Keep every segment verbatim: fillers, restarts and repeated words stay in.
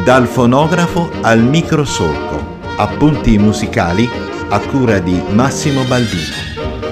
Dal fonografo al microsolco. Appunti musicali a cura di Massimo Baldino.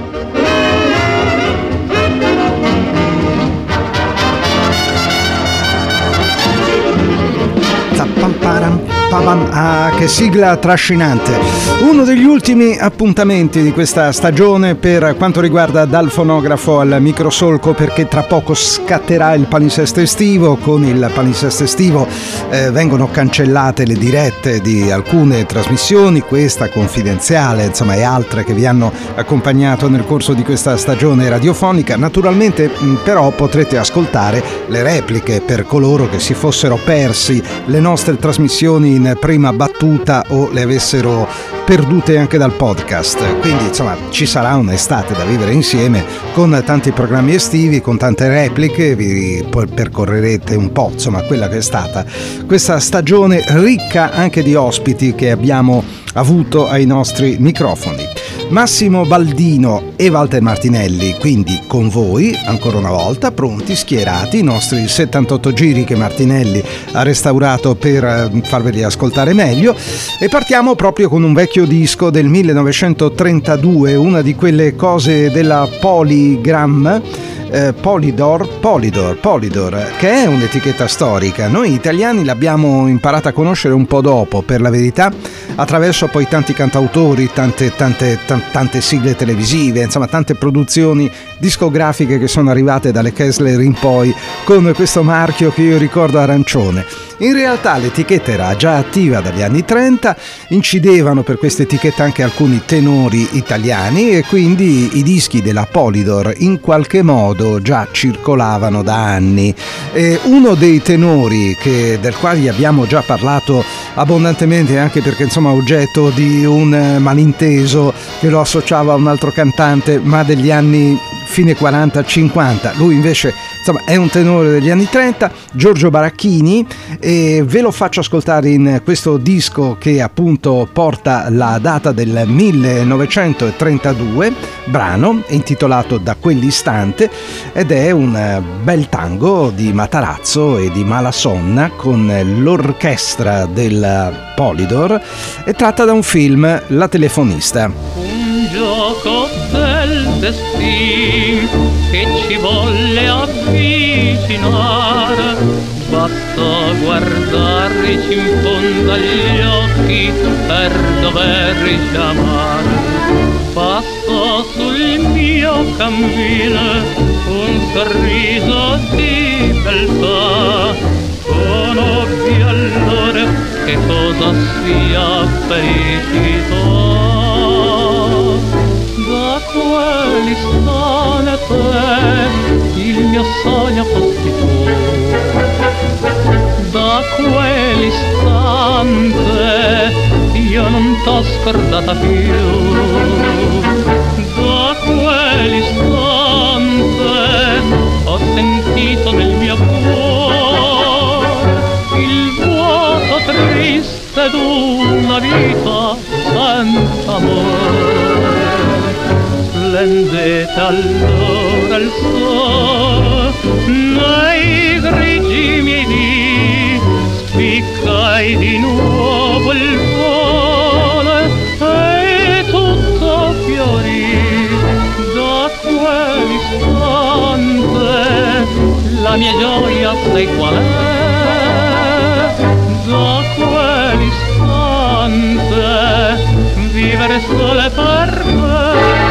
Ah, che sigla trascinante! Uno degli ultimi appuntamenti di questa stagione per quanto riguarda Dal fonografo al microsolco, perché tra poco scatterà il palinsesto estivo. Con il palinsesto estivo eh, vengono cancellate le dirette di alcune trasmissioni, questa confidenziale, insomma, e altre che vi hanno accompagnato nel corso di questa stagione radiofonica. Naturalmente però potrete ascoltare le repliche per coloro che si fossero persi le nostre trasmissioni in prima battuta o le avessero perdute anche dal podcast. Quindi insomma ci sarà un'estate da vivere insieme con tanti programmi estivi, con tante repliche. Vi percorrerete un po' insomma quella che è stata questa stagione, ricca anche di ospiti che abbiamo avuto ai nostri microfoni. Massimo Baldino e Walter Martinelli, quindi con voi ancora una volta, pronti, schierati, i nostri settantotto giri che Martinelli ha restaurato per farveli ascoltare meglio. E partiamo proprio con un vecchio disco del millenovecentotrentadue, una di quelle cose della Polygram. Eh, Polydor, Polydor, Polydor, che è un'etichetta storica. Noi italiani l'abbiamo imparata a conoscere un po' dopo, per la verità, attraverso poi tanti cantautori, tante, tante, tante, tante sigle televisive, insomma tante produzioni discografiche che sono arrivate dalle Kessler in poi con questo marchio che io ricordo arancione. In realtà l'etichetta era già attiva dagli anni trenta, incidevano per questa etichetta anche alcuni tenori italiani e quindi i dischi della Polydor in qualche modo già circolavano da anni. E uno dei tenori che, del quale abbiamo già parlato abbondantemente, anche perché insomma oggetto di un malinteso che lo associava a un altro cantante, ma degli anni fine quaranta cinquanta, lui invece insomma è un tenore degli anni trenta, Giorgio Baracchini, e ve lo faccio ascoltare in questo disco che appunto porta la data del millenovecentotrentadue, brano intitolato Da quell'istante, ed è un bel tango di Matarazzo e di Malassonna con l'orchestra del Polydor, e tratta da un film, La telefonista. Un gioco del destino che ci volle avvicinare, basta guardarci in fondo agli occhi per dover chiamare. Passa sul mio cammino un sorriso di beltà, con ovvio allora che cosa sia felicità. Da quell'istante il mio sogno fossi tu, da quell'istante io non t'ho scordata più, da quell'istante ho sentito nel mio cuore il vuoto triste d'una vita senza amore. Splendete allora il sole nei grigi miei dì, spiccai di nuovo il volo e tutto fiorì. Da quell'istante la mia gioia sai qual è? Da quell'istante vivere sole per me.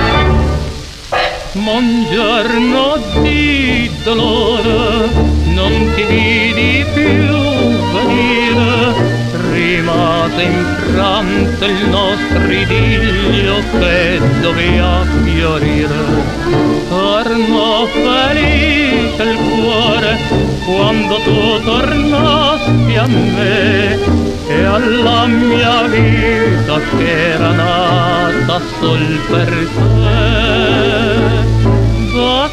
Un giorno di dolore non ti vidi più venire, rimase infranto il nostro idillio che doveva fiorire. Tornò felice il cuore quando tu tornasti a me e alla mia vita che era nata sol per te. Da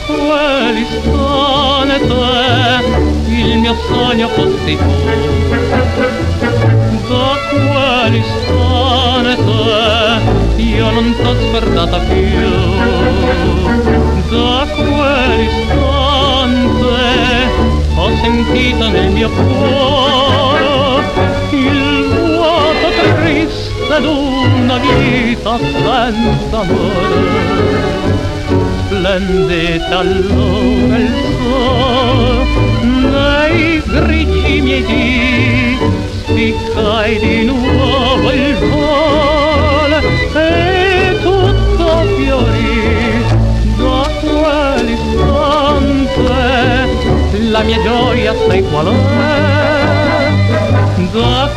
quell'istante il mio sogno fossi tu, da quell'istante io non t'ho scordata più, da quell'istante ho sentito nel mio cuore ed una vita senza amore. Splendete allora il sole nei grigi miei dì, spiccai di nuovo il volo e tutto fiorì. Da quell'istante la mia gioia sai qual è? Da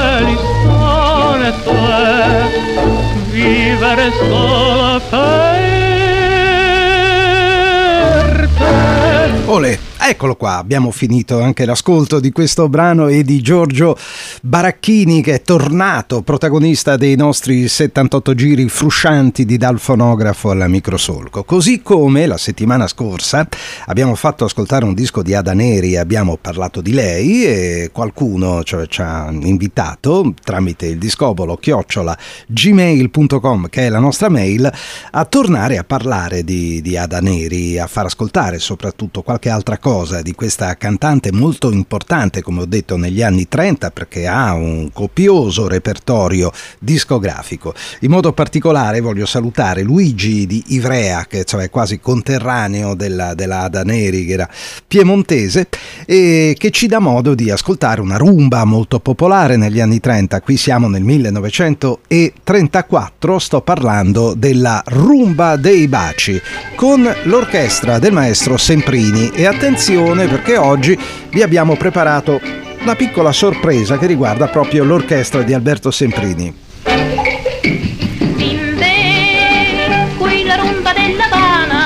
quell'istante vivere solo per Olè, eccolo qua, abbiamo finito anche l'ascolto di questo brano e di Giorgio Baracchini, che è tornato protagonista dei nostri settantotto giri fruscianti di Dal Fonografo al Microsolco. Così come la settimana scorsa abbiamo fatto ascoltare un disco di Ada Neri, abbiamo parlato di lei e qualcuno cioè, ci ha invitato tramite il discobolo chiocciola gmail punto com, che è la nostra mail, a tornare a parlare di, di Ada Neri, a far ascoltare soprattutto qualche altra cosa di questa cantante molto importante, come ho detto, negli anni trenta, perché ha un copioso repertorio discografico. In modo particolare voglio salutare Luigi di Ivrea, che cioè è quasi conterraneo della, della Ada Neri, che era piemontese, e che ci dà modo di ascoltare una rumba molto popolare negli anni trenta. Qui siamo nel millenovecentotrentaquattro, sto parlando della Rumba dei Baci, con l'orchestra del maestro Semprini. E attenzione, perché oggi vi abbiamo preparato una piccola sorpresa che riguarda proprio l'orchestra di Alberto Semprini. In te, qui la rumba della Habana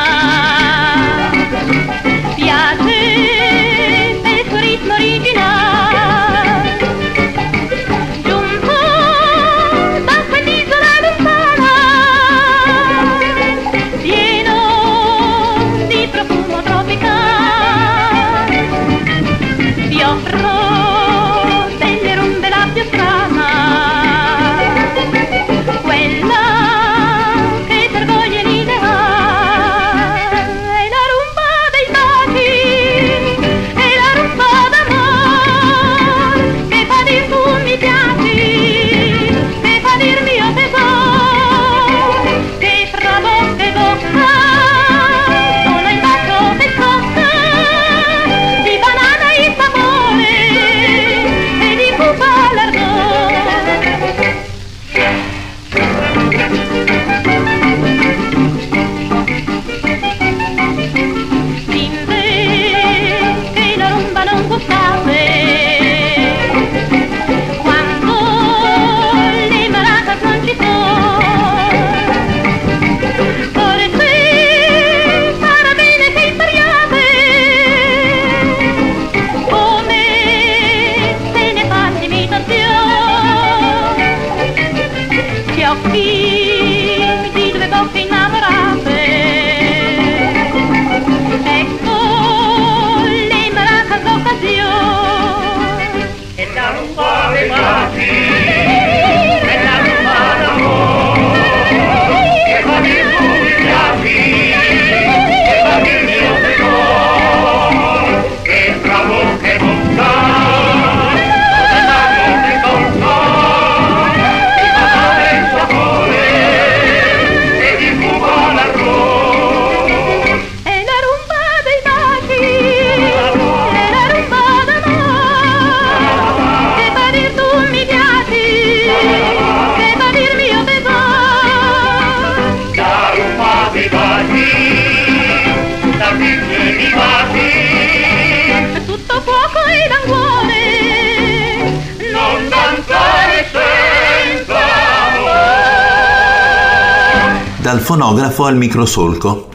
piace per il suo ritmo originale, giunto da quell'isola lontana, pieno di profumo tropicale, ti offro delle rumbe la più strana, quella che t'orgoglia in ideale, è la rumba dei baci, è la rumba d'amore, che fa dir tu mi piaci, che fa dir mio tesoro, che fra bocca e bocca sono il bacio del cocktail di banana e sapore e di pupa all'ardore. Dinde che la rumba non può fare quando le maracas non ci sono, forse sarà bene che impariate come se ne fa l'imitazione, che occhi di due bocche innamorate, ecco le maracas d'occasione. E la rumba dei baci, e la rumba d'amore, che fa dir tu mi piaci, che fa dir mio tesoro, che fra bocca e bocca sono il bacio del cocktail di banana e sapore e di pupa all'ardore. È la rumba dei baci, è la rumba d'amore, che fa dir tu mi piaci, che fa dir mio tesoro. La rumba dei baci, la pizza e i baci, tutto fuoco e languore, non danzare senza amore. Dal fonografo al microsolco.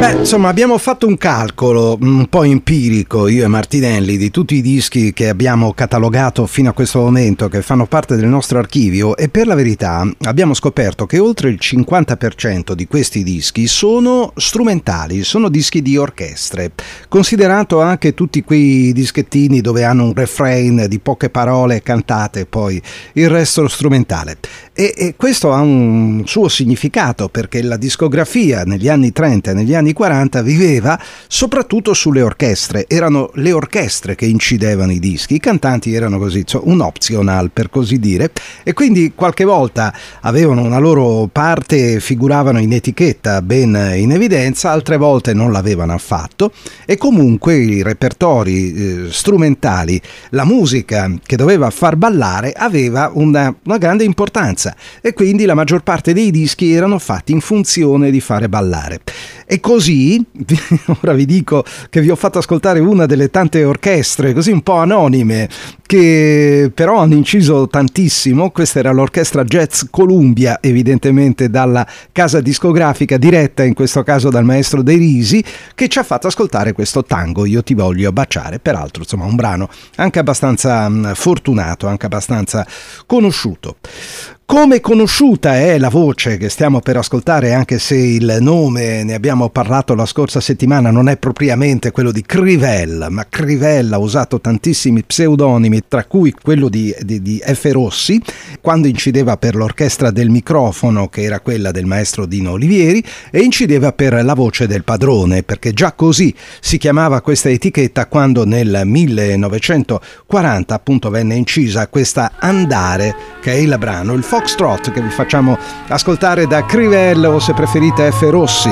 Beh, insomma, abbiamo fatto un calcolo un po' empirico, io e Martinelli, di tutti i dischi che abbiamo catalogato fino a questo momento, che fanno parte del nostro archivio, e per la verità abbiamo scoperto che oltre il cinquanta per cento di questi dischi sono strumentali, sono dischi di orchestre, considerato anche tutti quei dischettini dove hanno un refrain di poche parole cantate e poi il resto strumentale. E, e questo ha un suo significato, perché la discografia negli anni trenta e negli anni quaranta viveva soprattutto sulle orchestre. Erano le orchestre che incidevano i dischi, i cantanti erano così, cioè un optional per così dire, e quindi qualche volta avevano una loro parte, figuravano in etichetta ben in evidenza, altre volte non l'avevano affatto, e comunque i repertori eh, strumentali, la musica che doveva far ballare aveva una, una grande importanza, e quindi la maggior parte dei dischi erano fatti in funzione di fare ballare. E così, ora vi dico che vi ho fatto ascoltare una delle tante orchestre così un po' anonime che però hanno inciso tantissimo. Questa era l'orchestra Jazz Columbia, evidentemente dalla casa discografica, diretta in questo caso dal maestro De Risi, che ci ha fatto ascoltare questo tango Io ti voglio baciare, peraltro insomma un brano anche abbastanza fortunato, anche abbastanza conosciuto. Come conosciuta è la voce che stiamo per ascoltare, anche se il nome, ne abbiamo parlato la scorsa settimana, non è propriamente quello di Crivel, ma Crivel ha usato tantissimi pseudonimi, tra cui quello di, di, di F. Rossi, quando incideva per l'orchestra del microfono, che era quella del maestro Dino Olivieri, e incideva per la voce del padrone, perché già così si chiamava questa etichetta quando nel millenovecentoquaranta appunto venne incisa questa Andare, che è il brano, il Foxtrot, che vi facciamo ascoltare da Crivel, o se preferite F. Rossi.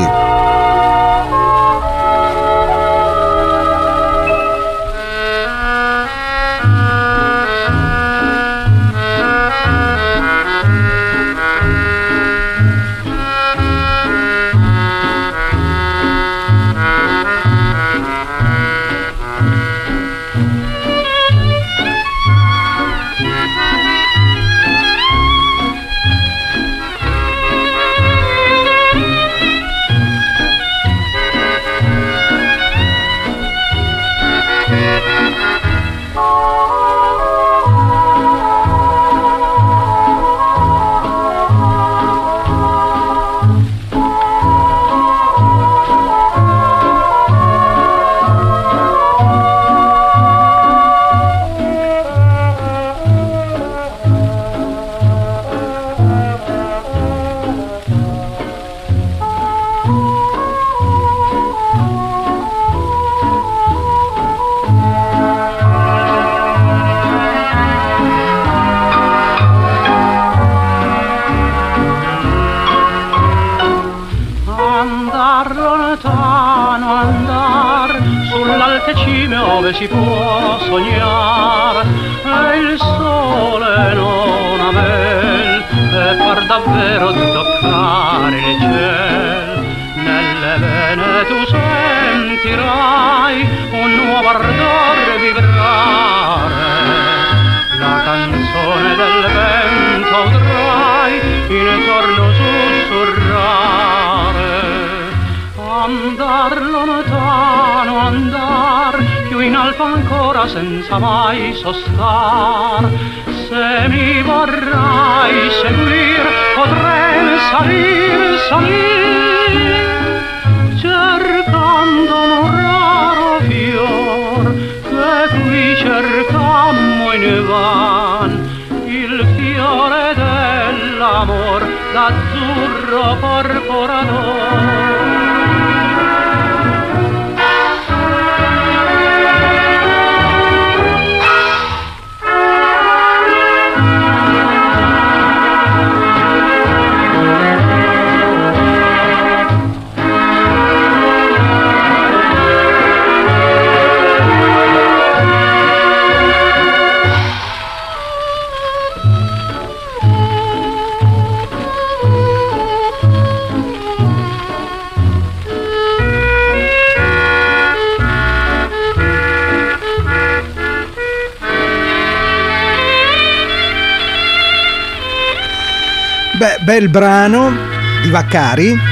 Si può sognare e il sole non aver e far davvero toccare il cielo. Nelle vene tu sentirai un nuovo ardore vibrare, la canzone del vento udrai intorno sussurrare. Andar lontano, andar più in alto ancora senza mai sostar. Se mi vorrai seguir potrei salir, salir, cercando un raro fior che qui cercammo invan, il fiore dell'amor, l'azzurro porpora d'or. Beh, bel brano di Vaccari,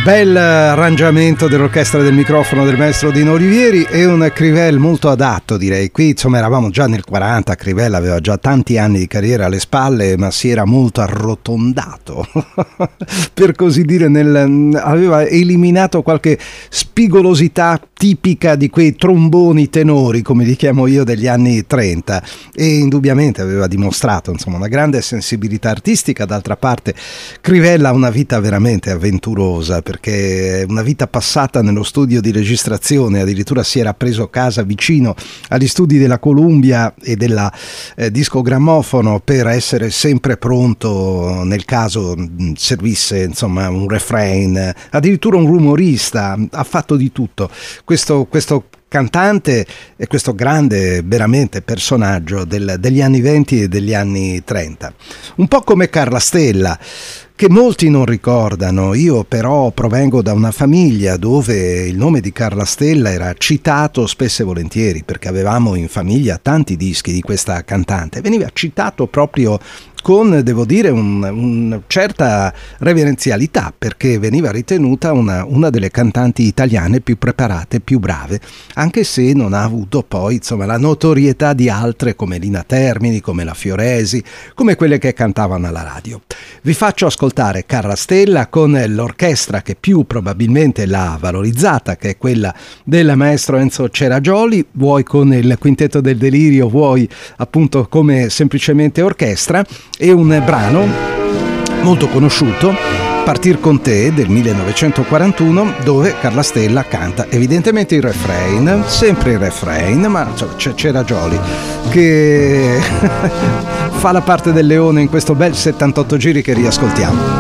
Bel arrangiamento dell'orchestra del microfono del maestro Dino Olivieri e un Crivel molto adatto, direi. Qui insomma eravamo già nel quaranta, Crivel aveva già tanti anni di carriera alle spalle, ma si era molto arrotondato per così dire, nel, aveva eliminato qualche spigolosità tipica di quei tromboni tenori, come li chiamo io, degli anni trenta, e indubbiamente aveva dimostrato insomma una grande sensibilità artistica. D'altra parte Crivel ha una vita veramente avventurosa, perché è una vita passata nello studio di registrazione, addirittura si era preso casa vicino agli studi della Columbia e della eh, discogrammofono per essere sempre pronto nel caso mh, servisse insomma un refrain, addirittura un rumorista, ha fatto di tutto. Questo, questo cantante e questo grande veramente personaggio del, degli anni venti e degli anni trenta, un po' come Carla Stella, che molti non ricordano. Io però provengo da una famiglia dove il nome di Carla Stella era citato spesso e volentieri, perché avevamo in famiglia tanti dischi di questa cantante, veniva citato proprio con, devo dire, una un certa reverenzialità, perché veniva ritenuta una, una delle cantanti italiane più preparate, più brave, anche se non ha avuto poi insomma la notorietà di altre come Lina Termini, come la Fioresi, come quelle che cantavano alla radio. Vi faccio ascoltare Carla Stella con l'orchestra che più probabilmente l'ha valorizzata, che è quella del maestro Enzo Ceragioli, vuoi con il Quintetto del Delirio, vuoi appunto come semplicemente orchestra, e un brano molto conosciuto, Partir con te, del millenovecentoquarantuno, dove Carla Stella canta evidentemente il refrain, sempre il refrain, ma c'è Ceragioli che fa la parte del leone in questo bel settantotto giri che riascoltiamo.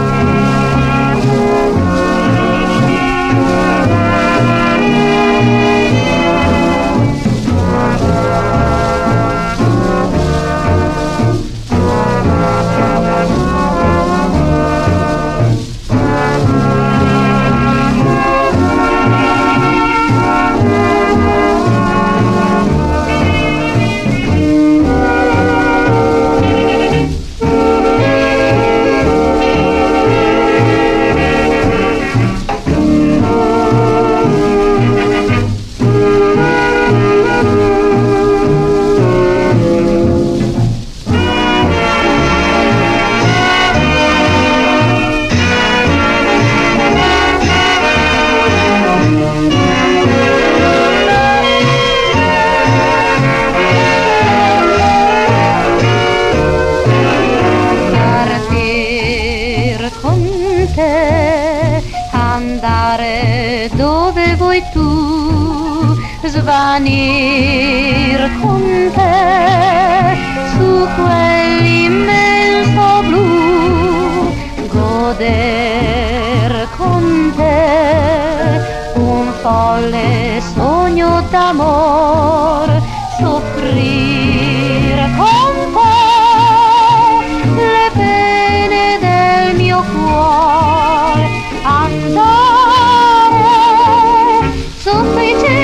Svanir con te su quell'immenso blu, goder con te un folle sogno d'amor, soffrire con te le pene del mio cuore, andare sotto i cieli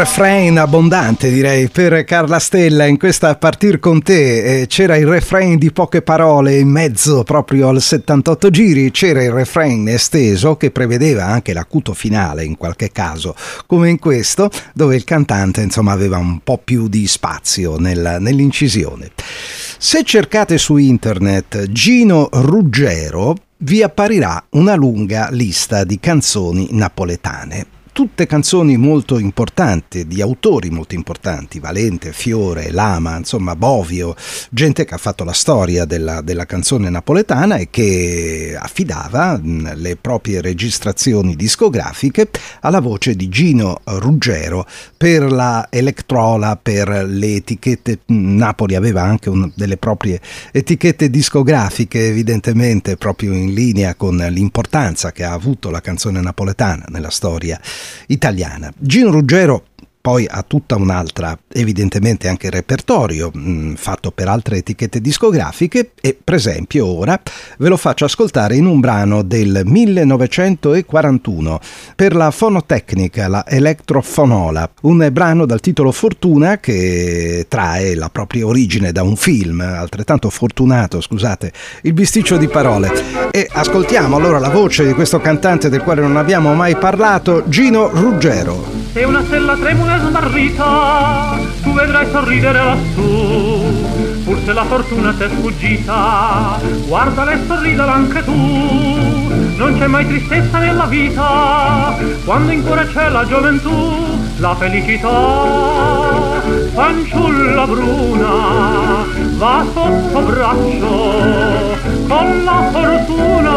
refrain abbondante, direi, per Carla Stella in questa Partir con te. Eh, c'era il refrain di poche parole in mezzo proprio al settantotto giri, c'era il refrain esteso che prevedeva anche l'acuto finale in qualche caso, come in questo, dove il cantante insomma aveva un po' più di spazio nel, nell'incisione. Se cercate su internet Gino Ruggero vi apparirà una lunga lista di canzoni napoletane. Tutte canzoni molto importanti, di autori molto importanti, Valente, Fiore, Lama, insomma Bovio, gente che ha fatto la storia della, della canzone napoletana e che affidava mh, le proprie registrazioni discografiche alla voce di Gino Ruggero per la Electrola, per le etichette. Napoli aveva anche un, delle proprie etichette discografiche, evidentemente proprio in linea con l'importanza che ha avuto la canzone napoletana nella storia italiana. Gino Ruggero poi ha tutta un'altra, evidentemente anche repertorio mh, fatto per altre etichette discografiche e per esempio ora ve lo faccio ascoltare in un brano del millenovecentoquarantuno per la Fonotecnica, la Electrofonola, un brano dal titolo Fortuna che trae la propria origine da un film altrettanto fortunato, scusate il bisticcio di parole, e ascoltiamo allora la voce di questo cantante del quale non abbiamo mai parlato, Gino Ruggero. Se una stella tremula e smarrita, tu vedrai sorridere lassù. Forse la fortuna t'è sfuggita, guardala e sorridala anche tu. Non c'è mai tristezza nella vita, quando in cuore c'è la gioventù, la felicità. Fanciulla bruna, va sotto braccio, con la fortuna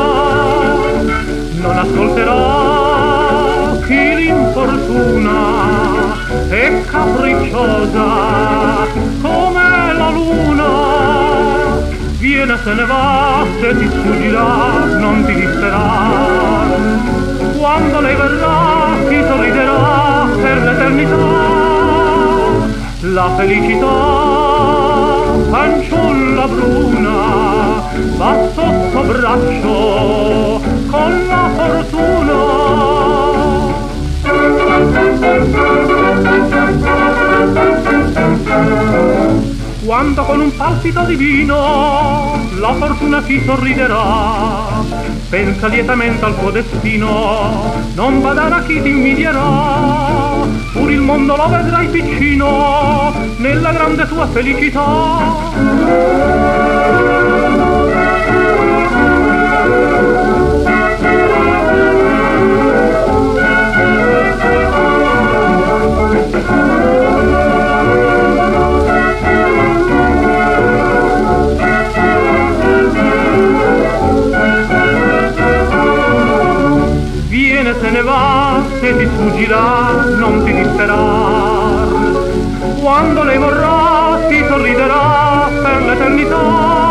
non ascolterà chi l'infortuna è capricciosa come la luna. Viene se ne va, se ti sfuggirà non ti disterà. Quando lei verrà ti sorriderà per l'eternità. La felicità, fanciulla bruna, va sotto braccio con la fortuna. Quando con un palpito divino la fortuna ti sorriderà, pensa lietamente al tuo destino, non badare a chi ti invidierà, pur il mondo lo vedrai piccino nella grande tua felicità. Se ne va, se ti sfuggirà, non ti disterar. Quando lei vorrà, ti sorriderà per l'eternità.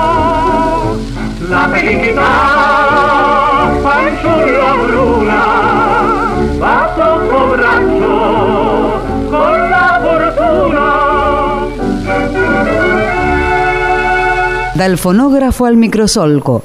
La felicità, fanciulla bruna, va sotto braccio con la fortuna. Dal fonografo al microsolco.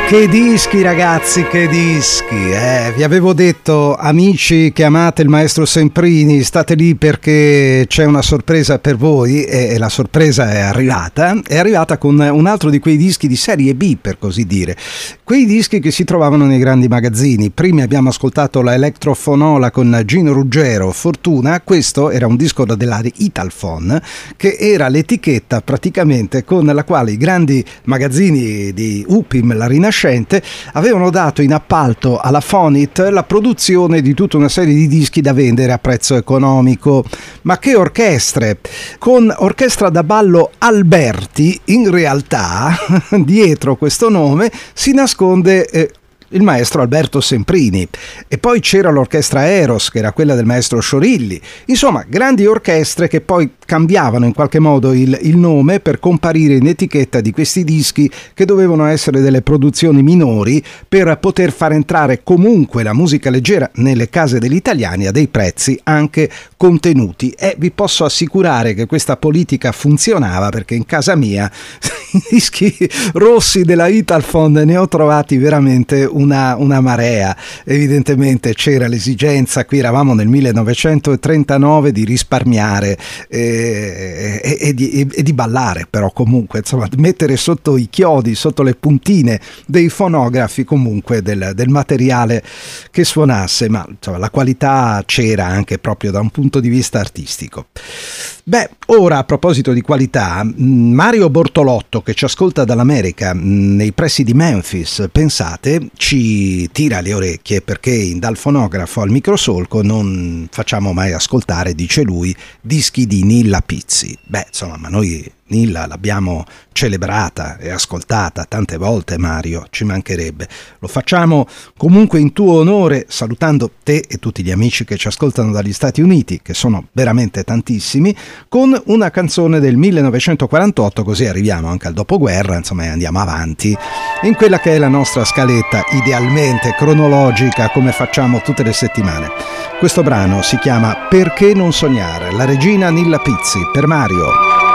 Che dischi ragazzi, che dischi, eh, vi avevo detto amici che amate il maestro Semprini, state lì perché c'è una sorpresa per voi e, e la sorpresa è arrivata, è arrivata con un altro di quei dischi di serie B per così dire, quei dischi che si trovavano nei grandi magazzini. Prima abbiamo ascoltato la Electrofonola con Gino Ruggero, Fortuna, questo era un disco della Italfon che era l'etichetta praticamente con la quale i grandi magazzini di Upim, la Rinascente, avevano dato in appalto alla Fonit la produzione di tutta una serie di dischi da vendere a prezzo economico. Ma che orchestre! Con Orchestra da Ballo Alberti, in realtà dietro questo nome si nasconde eh, il maestro Alberto Semprini, e poi c'era l'orchestra Eros che era quella del maestro Sciorilli. Insomma, grandi orchestre che poi cambiavano in qualche modo il, il nome per comparire in etichetta di questi dischi che dovevano essere delle produzioni minori per poter far entrare comunque la musica leggera nelle case degli italiani a dei prezzi anche contenuti. E vi posso assicurare che questa politica funzionava, perché in casa mia i dischi rossi della Italfon ne ho trovati veramente una, una marea. Evidentemente c'era l'esigenza, qui eravamo nel millenovecentotrentanove, di risparmiare e, e, e, di, e di ballare, però comunque insomma mettere sotto i chiodi, sotto le puntine dei fonografi comunque del, del materiale che suonasse, ma insomma la qualità c'era anche proprio da un punto di vista artistico. Beh, ora a proposito di qualità, Mario Bortolotto, che ci ascolta dall'America nei pressi di Memphis, pensate, ci tira le orecchie perché in Dal Fonografo al Microsolco non facciamo mai ascoltare, dice lui, dischi di Nilla Pizzi. Beh, insomma, ma noi Nilla l'abbiamo celebrata e ascoltata tante volte, Mario, ci mancherebbe. Lo facciamo comunque in tuo onore, salutando te e tutti gli amici che ci ascoltano dagli Stati Uniti, che sono veramente tantissimi, con una canzone del millenovecentoquarantotto, così arriviamo anche al dopoguerra, insomma, e andiamo avanti in quella che è la nostra scaletta idealmente cronologica, come facciamo tutte le settimane. Questo brano si chiama Perché non sognare, la regina Nilla Pizzi per Mario.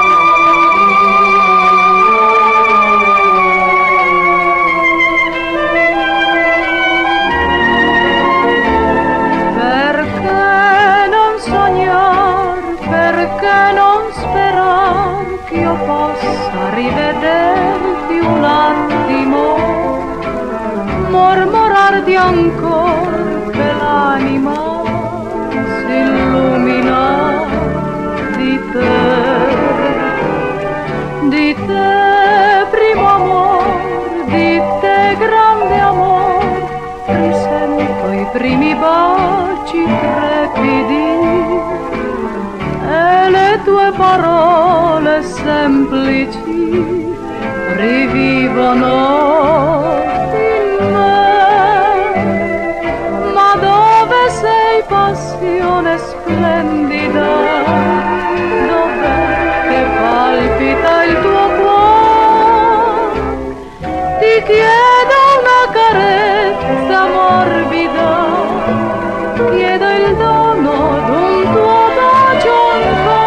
Rivederti un attimo, mormorarti ancora che l'anima si illumina di te, di te primo amor, di te grande amor, risento i primi baci trepidi e le tue parole semplici rivivono in me. Ma dove sei, passione splendida? Dov'è che palpita il tuo cuore? Ti chiedo una carezza morbida, chiedo il dono d'un tuo bacio ancora.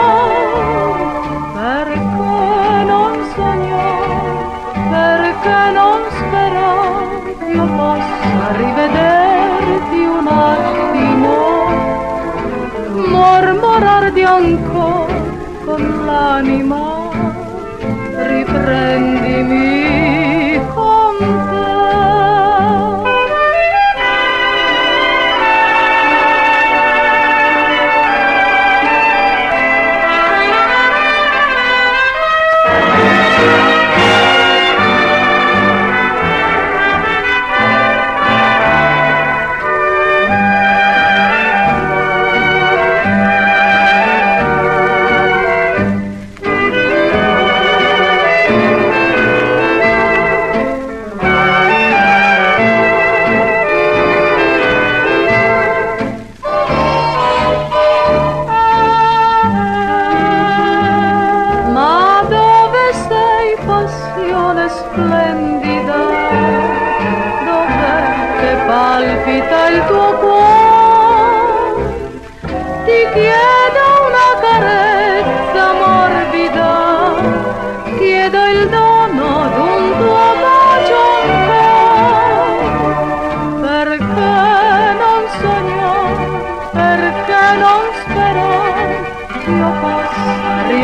Perché non sperare che io possa rivederti un attimo, mormorarti ancora con l'anima, riprendimi con te. Palpita il tuo cuore, ti chiedo una carezza morbida, chiedo il dono d'un tuo bacio ancora.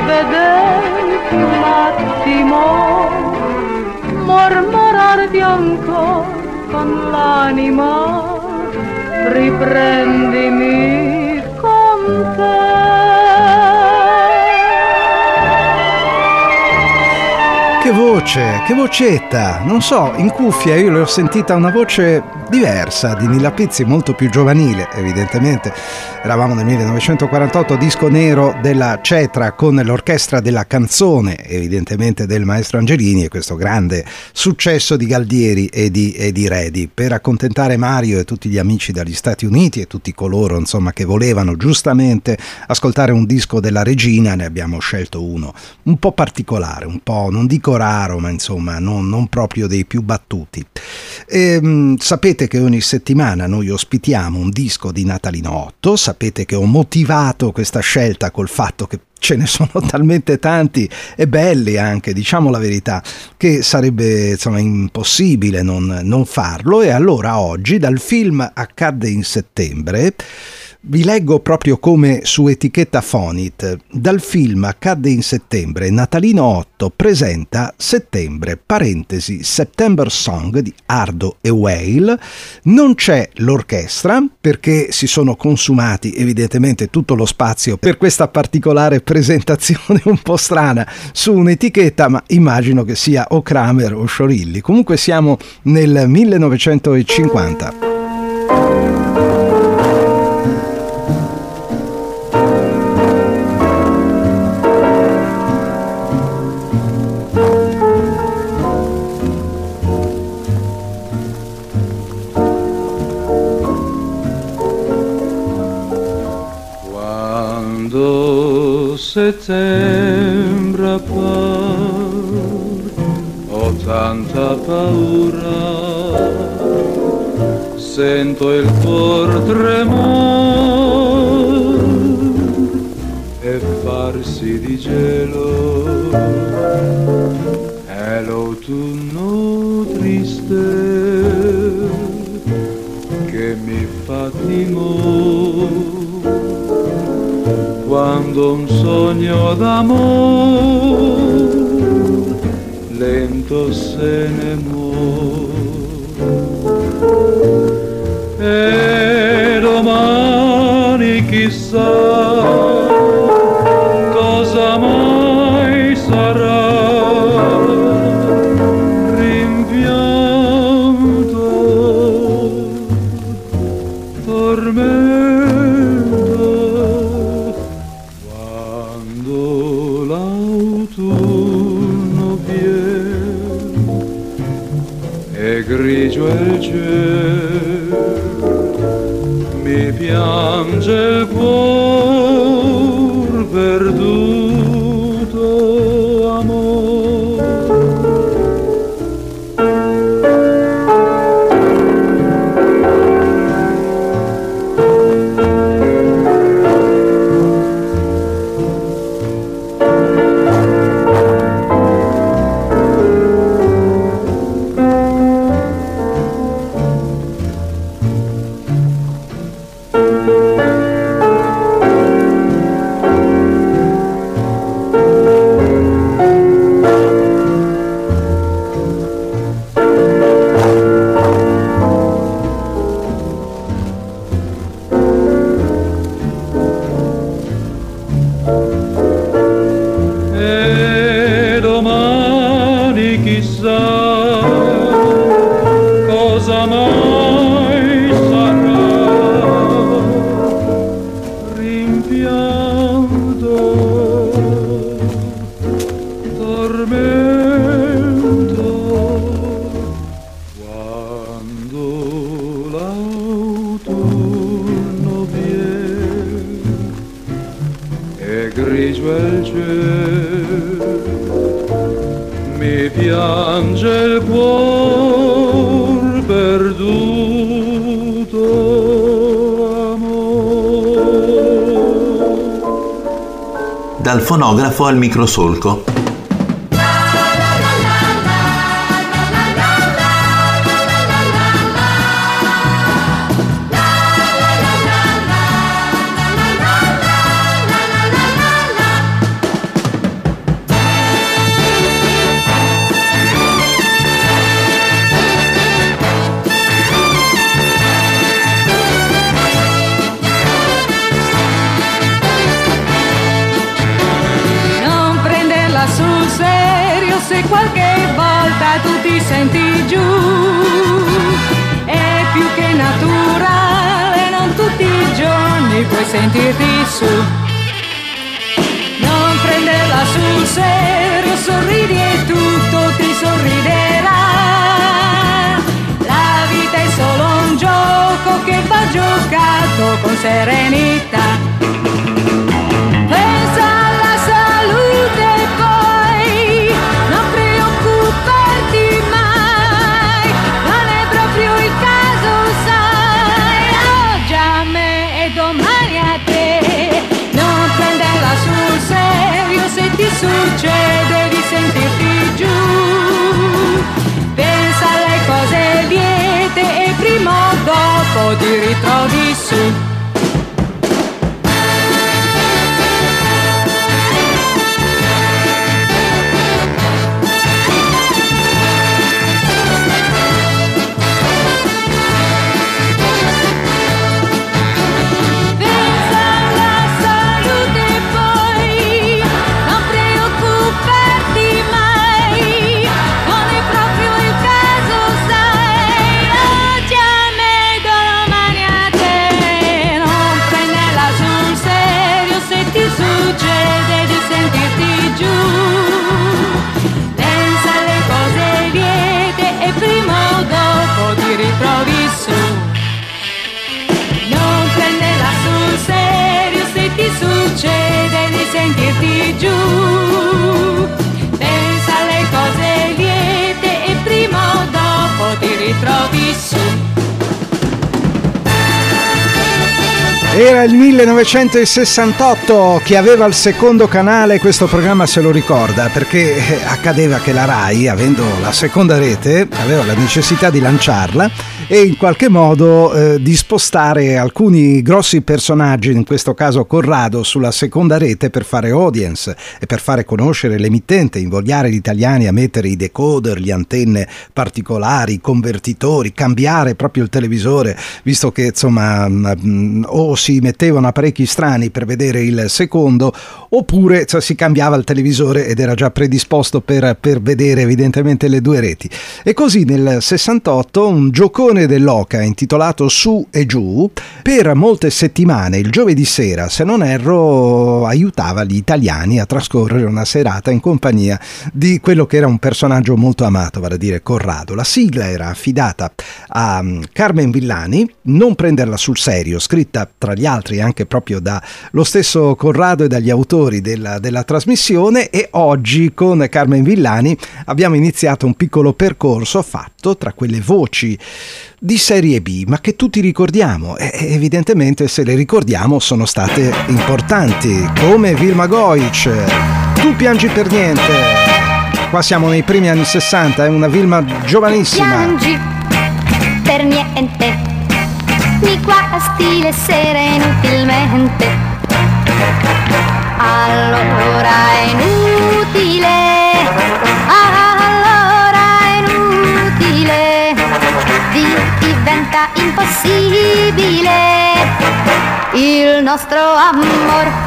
vederti un attimo, mormorarti ancora con l'anima, riprendimi con te. Che voce, che vocetta, non so, in cuffia io l'ho sentita una voce diversa di Nilla Pizzi, molto più giovanile evidentemente. Eravamo nel millenovecentoquarantotto, disco nero della Cetra con l'orchestra della canzone evidentemente del maestro Angelini, e questo grande successo di Galdieri e di, e di Redi. Per accontentare Mario e tutti gli amici dagli Stati Uniti e tutti coloro insomma che volevano giustamente ascoltare un disco della regina, ne abbiamo scelto uno un po' particolare, un po' non dico raro, ma insomma non, non proprio dei più battuti. E, mh, sapete che ogni settimana noi ospitiamo un disco di Natalino Otto. Sapete che ho motivato questa scelta col fatto che ce ne sono talmente tanti e belli anche, diciamo la verità, che sarebbe insomma impossibile non, non farlo. E allora oggi dal film Accadde in settembre vi leggo proprio come su etichetta Fonit. Dal film Accadde in settembre, Natalino Otto presenta Settembre, parentesi September Song di Ardo e Whale. Non c'è l'orchestra perché si sono consumati evidentemente tutto lo spazio per questa particolare presentazione un po' strana su un'etichetta, ma immagino che sia o Kramer o Sciorilli. Comunque siamo nel millenovecentocinquanta. Settembre appar, ho tanta paura, sento il cuor tremor e farsi di gelo, è l'autunno triste che mi fa timore. Quando un sogno d'amor lento se ne muore, e domani chissà cosa mai sarà, rimpianto, tormento. Grigio è il cielo, mi piange il cuor perduto amor. Dal fonografo al microsolco. sentirti su. Non prenderla sul serio, sorridi e tutto ti sorriderà. La vita è solo un gioco che va giocato con serenità. Pensa alla salute e poi non preoccuparti mai, non è proprio il caso, sai, oggi a me e domani a te. Non prenderla sul serio, se ti succede di sentirti giù. Pensa alle cose liete e prima o dopo ti ritrovi su. Succede di sentirti giù, pensa alle cose liete e prima o dopo ti ritrovi su. Era il millenovecentosessantotto, chi aveva il secondo canale questo programma se lo ricorda, perché accadeva che la Rai, avendo la seconda rete, aveva la necessità di lanciarla e in qualche modo eh, di spostare alcuni grossi personaggi, in questo caso Corrado, sulla seconda rete per fare audience e per fare conoscere l'emittente, invogliare gli italiani a mettere i decoder, le antenne particolari, i convertitori, cambiare proprio il televisore, visto che insomma mh, o si mettevano apparecchi strani per vedere il secondo, oppure cioè, si cambiava il televisore ed era già predisposto per, per vedere evidentemente le due reti. E così nel sessantotto un giocone dell'Oca intitolato Su e Giù per molte settimane il giovedì sera, se non erro, aiutava gli italiani a trascorrere una serata in compagnia di quello che era un personaggio molto amato, vale a dire Corrado. La sigla era affidata a Carmen Villani, Non prenderla sul serio, scritta tra gli altri anche proprio dallo stesso Corrado e dagli autori della, della trasmissione, e oggi con Carmen Villani abbiamo iniziato un piccolo percorso fatto tra quelle voci di serie B, ma che tutti ricordiamo, e evidentemente se le ricordiamo sono state importanti, come Vilma Goic, Tu piangi per niente. Qua siamo nei primi anni sessanta, è una Vilma giovanissima. Piangi per niente, mi guasti le sere inutilmente, allora è inutile, allora è inutile, diventa impossibile il nostro amor.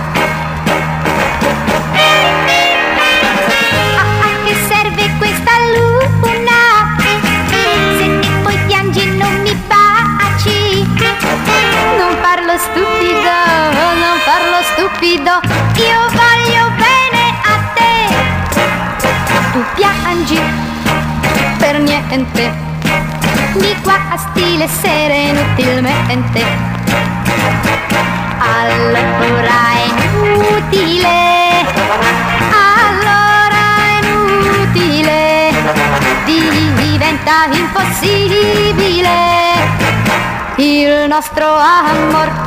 A, a che serve questa luna, se ti poi piangi non mi baci? Non parlo stupido, non parlo stupido, io voglio bene a te. Tu piangi per niente, mi guasti le sere inutilmente, allora è inutile, allora è inutile, diventa impossibile il nostro amor.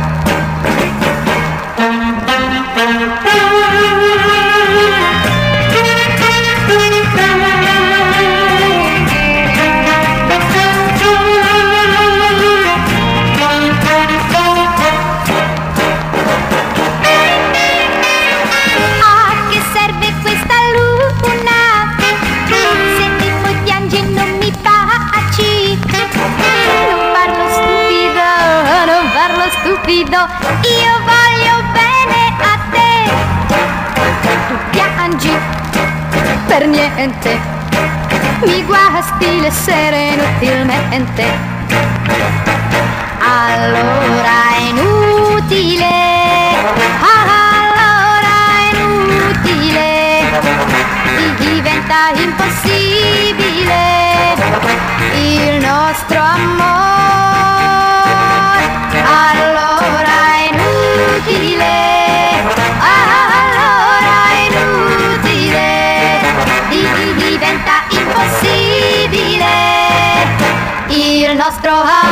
Stupido, io voglio bene a te. Tu piangi per niente, mi guasti le sere inutilmente, allora è inutile, inutile, allora è inutile, diventa impossibile il nostro amore, allora è inutile, allora è inutile, diventa impossibile il nostro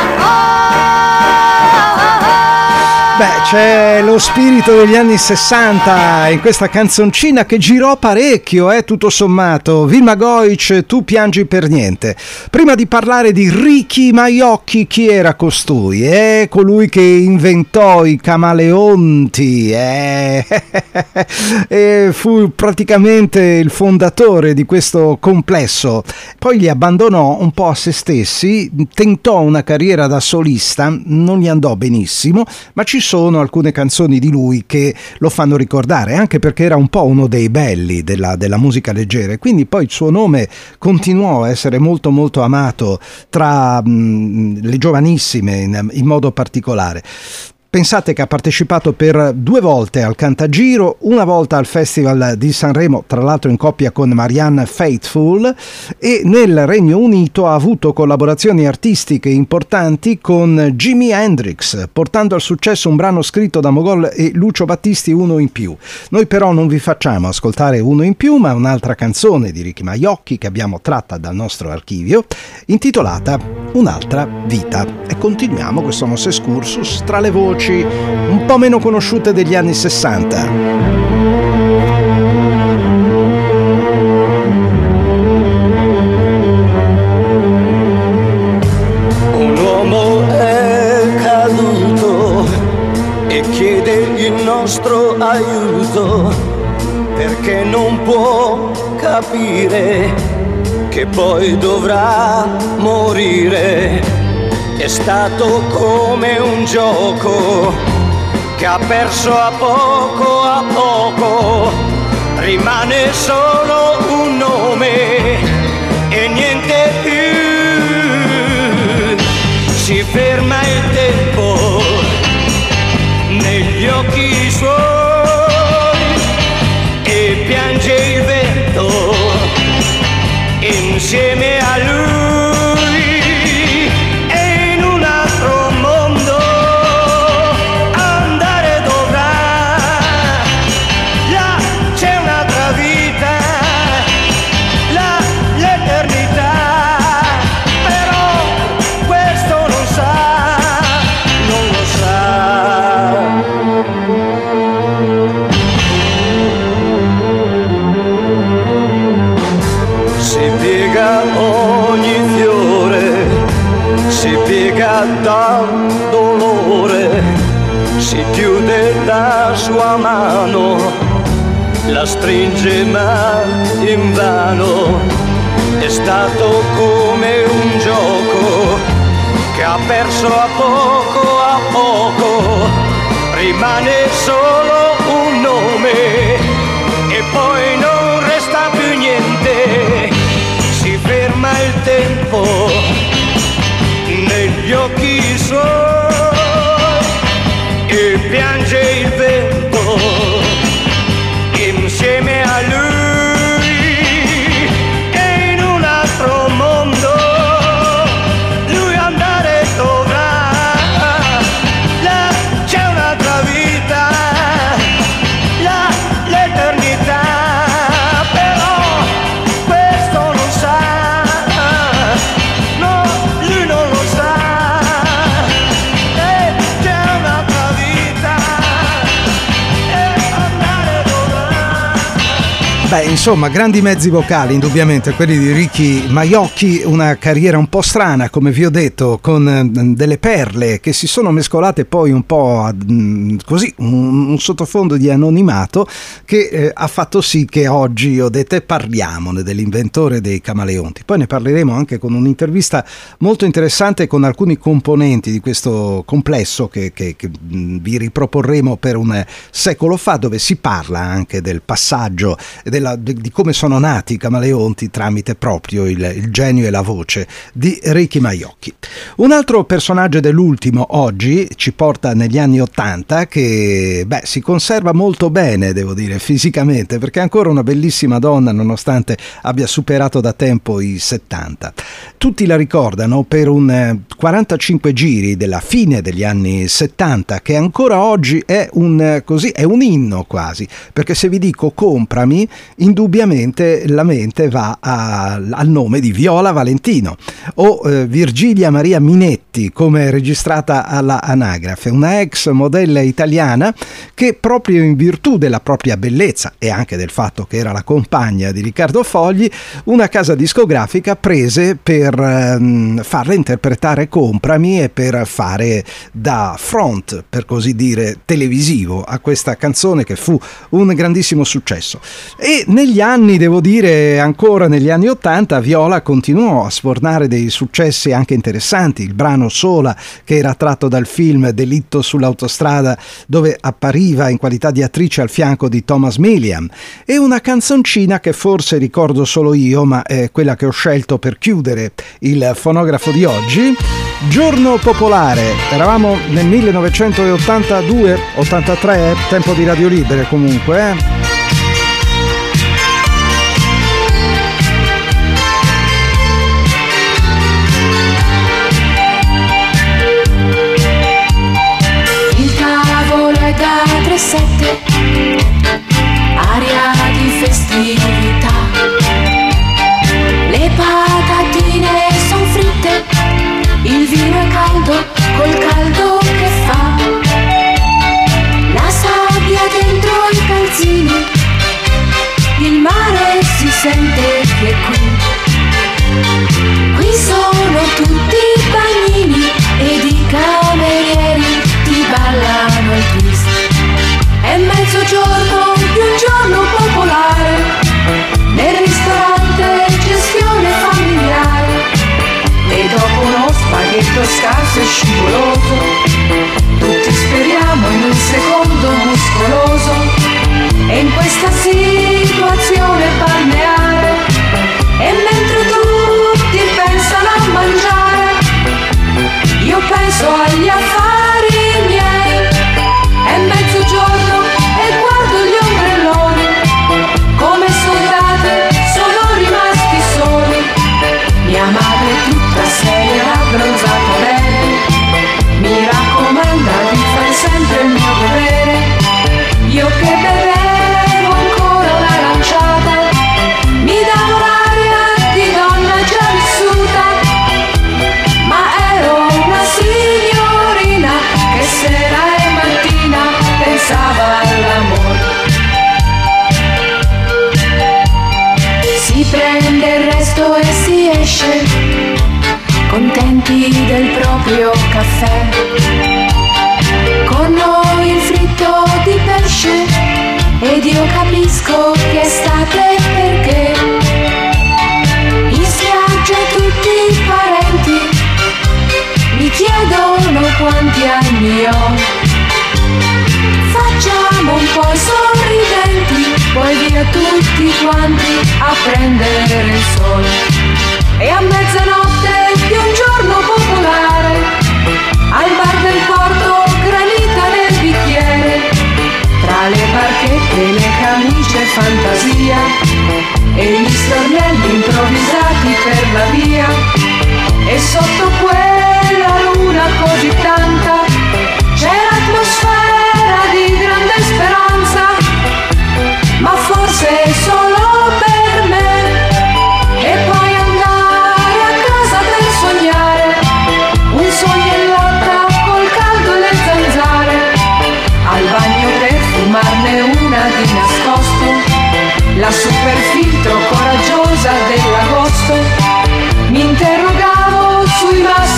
amore. Beh, c'è lo spirito degli anni sessanta in questa canzoncina che girò parecchio, eh, tutto sommato. Vilma Goic, Tu piangi per niente. Prima di parlare di Ricky Maiocchi, chi era costui? È colui che inventò i camaleonti, eh? E fu praticamente il fondatore di questo complesso. Poi li abbandonò un po' a se stessi, tentò una carriera da solista, non gli andò benissimo, ma ci sono alcune canzoni di lui che lo fanno ricordare, anche perché era un po' uno dei belli della, della musica leggera, e quindi poi il suo nome continuò a essere molto molto amato tra mh, le giovanissime in, in modo particolare. Pensate che ha partecipato per due volte al Cantagiro, una volta al Festival di Sanremo, tra l'altro in coppia con Marianne Faithfull, e nel Regno Unito ha avuto collaborazioni artistiche importanti con Jimi Hendrix, portando al successo un brano scritto da Mogol e Lucio Battisti, Uno in più. Noi però non vi facciamo ascoltare Uno in più, ma un'altra canzone di Ricky Maiocchi che abbiamo tratta dal nostro archivio, intitolata Un'altra vita. E continuiamo questo nostro excursus tra le voci un po' meno conosciute degli anni sessanta. Un uomo è caduto e chiede il nostro aiuto perché non può capire che poi dovrà morire. È stato come un gioco che ha perso a poco a poco, rimane solo un nome e niente più. Si ferma il tempo negli occhi suoi e piange il vento insieme a lui. Dal dolore si chiude la sua mano, la stringe ma invano. È stato come un gioco che ha perso a poco a poco, rimane solo un nome e poi non resta più niente. Si ferma il tempo negli occhi suoi e piange il vento insieme a lui. E in un altro mondo lui andare dovrà, là c'è un'altra vita, là l'eternità, però questo non sa, no, lui non lo sa. Beh, insomma, grandi mezzi vocali, indubbiamente, quelli di Ricky Maiocchi, una carriera un po' strana, come vi ho detto, con delle perle che si sono mescolate poi un po' a, così, un, un sottofondo di anonimato che eh, ha fatto sì che oggi, ho detto, parliamone dell'inventore dei camaleonti. Poi ne parleremo anche con un'intervista molto interessante con alcuni componenti di questo complesso che, che, che vi riproporremo per un secolo fa, dove si parla anche del passaggio e della della, de, di come sono nati i Camaleonti tramite proprio il, il genio e la voce di Ricky Maiocchi. Un altro personaggio dell'ultimo oggi ci porta negli anni ottanta, che beh, si conserva molto bene, devo dire, fisicamente, perché è ancora una bellissima donna nonostante abbia superato da tempo i settanta. Tutti la ricordano per un eh, quarantacinque giri della fine degli anni settanta, che ancora oggi è un, eh, così, è un inno quasi, perché se vi dico comprami, indubbiamente la mente va a, al nome di Viola Valentino o eh, Virgilia Maria Minetti, come registrata alla anagrafe, una ex modella italiana che proprio in virtù della propria bellezza e anche del fatto che era la compagna di Riccardo Fogli, una casa discografica prese per ehm, farla interpretare Comprami e per fare da front, per così dire, televisivo a questa canzone che fu un grandissimo successo. E negli anni, devo dire, ancora negli anni ottanta, Viola continuò a sfornare dei successi anche interessanti. Il brano Sola, che era tratto dal film Delitto sull'autostrada, dove appariva in qualità di attrice al fianco di Thomas Millian, e una canzoncina che forse ricordo solo io, ma è quella che ho scelto per chiudere il fonografo di oggi, Giorno Popolare. Eravamo nel millenovecentottantadue ottantatré, tempo di Radio Libere comunque, eh? Sette, aria di festività, le patatine son fritte, il vino è caldo col caldo che fa, la sabbia dentro i calzini, il mare si sente che è qui, qui sono tutti bagnini ed i camerieri ti ballano il twist. È mezzogiorno di un giorno popolare, nel ristorante gestione familiare, e dopo uno spaghetto scarso e scivoloso, tutti speriamo in un secondo muscoloso, e in questa situazione balneare, e mentre tutti pensano a mangiare, io penso agli affari miei. È mezzogiorno e guardo gli ombrelloni, come soldate sono rimasti soli. Mia madre tutta seria, abbronzata bene, mi raccomanda di fare sempre il mio dovere. Io che bevevo ancora un'aranciata, mi dava un'aria di donna già vissuta, ma ero una signorina che sera e mattina pensava all'amore. Si prende il resto e si esce, contenti del proprio caffè, con noi il fritto di pesce, ed io capisco che è estate perché in spiaggia tutti i parenti mi chiedono quanti anni ho. Facciamo un po' sorridenti, poi via tutti quanti a prendere il sole. E a mezzanotte di un giorno popolare, al bar del porto granita nel bicchiere, tra le barchette e le camicie fantasia, e gli stornelli improvvisati per la via, e sotto quella luna così tanta c'è l'atmosfera di grande speranza, ma forse solo per me. E poi andare a casa per sognare un sogno in lotta col caldo e le zanzare, al bagno per fumarne una di nascosto, la super filtro coraggiosa dell'agosto. Mi interrogavo sui maschi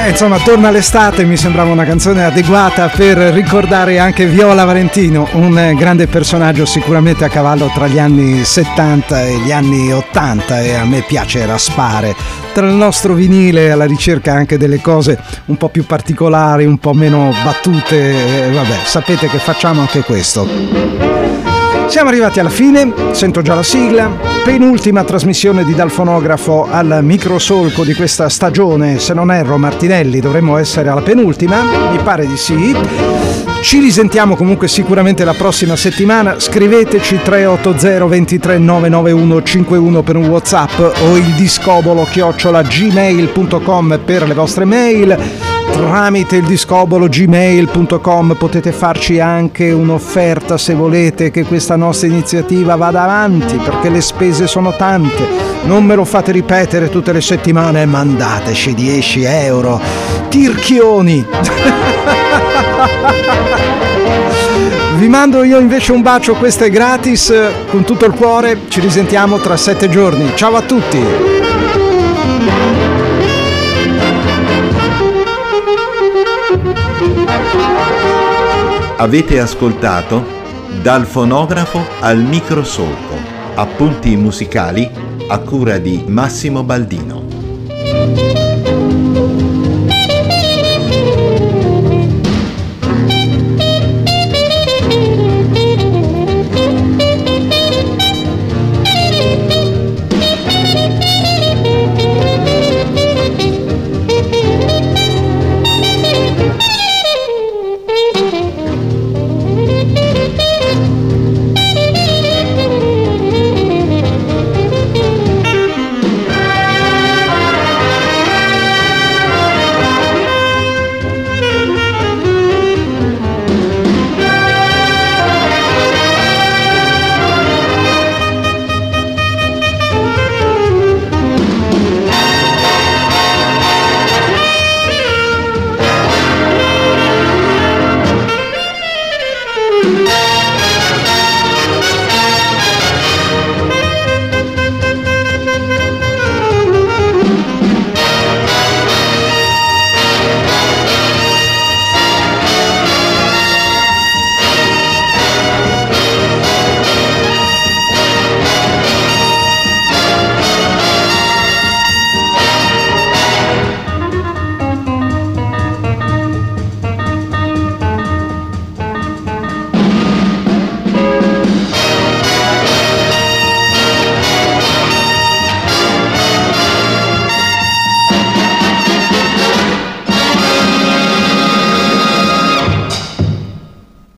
Beh, insomma, torna l'estate, mi sembrava una canzone adeguata per ricordare anche Viola Valentino, un grande personaggio sicuramente a cavallo tra gli anni settanta e gli anni ottanta, e a me piace raspare tra il nostro vinile alla ricerca anche delle cose un po' più particolari, un po' meno battute, e vabbè, sapete che facciamo anche questo. Siamo arrivati alla fine, sento già la sigla, penultima trasmissione di Dal Fonografo al Microsolco di questa stagione, se non erro Martinelli dovremmo essere alla penultima, mi pare di sì. Ci risentiamo comunque sicuramente la prossima settimana, scriveteci tre otto zero due tre nove nove uno cinque uno per un WhatsApp o il discobolo chiocciola gmail punto com per le vostre mail. Tramite il discobolo gmail punto com potete farci anche un'offerta se volete che questa nostra iniziativa vada avanti, perché le spese sono tante. Non me lo fate ripetere tutte le settimane, mandateci dieci euro, tirchioni. Vi mando io invece un bacio, questo è gratis, con tutto il cuore. Ci risentiamo tra sette giorni. Ciao a tutti. Avete ascoltato Dal Fonografo al Microsolco, appunti musicali a cura di Massimo Baldino.